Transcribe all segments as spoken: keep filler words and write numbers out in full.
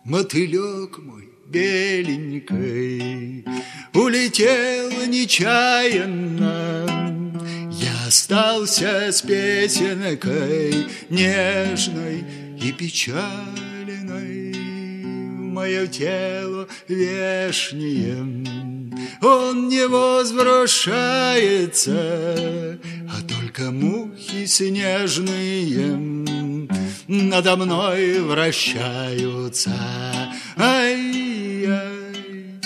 Мотылек мой беленький улетел нечаянно, я остался с песенкой нежной и печальной. Мое тело вешнее, он не возвращается, а только мухи снежные надо мной вращаются. Ай-яй,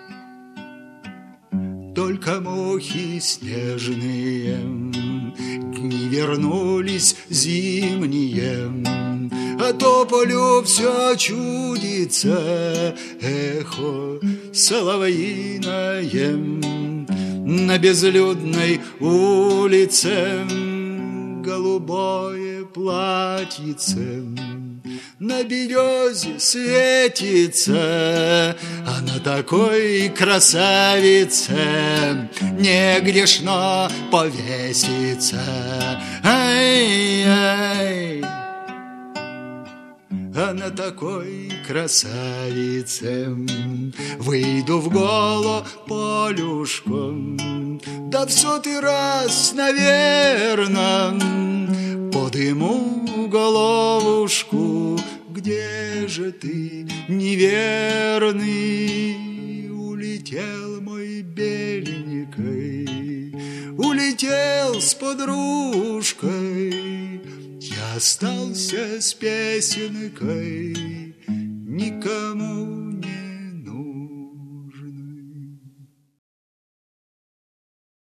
только мухи снежные, дни вернулись зимние, а тополю все чудится эхо соловьиное на безлюдной улице. Голубое платьице на березе светится, а на такой красавице не грешно повеситься. Ай-яй, а на такой красавице выйду в голо полюшку, да в сотый раз, наверно, подыму головушку. Где же ты, неверный, улетел мой беленький, улетел с подружкой? Я остался с песенкой, никому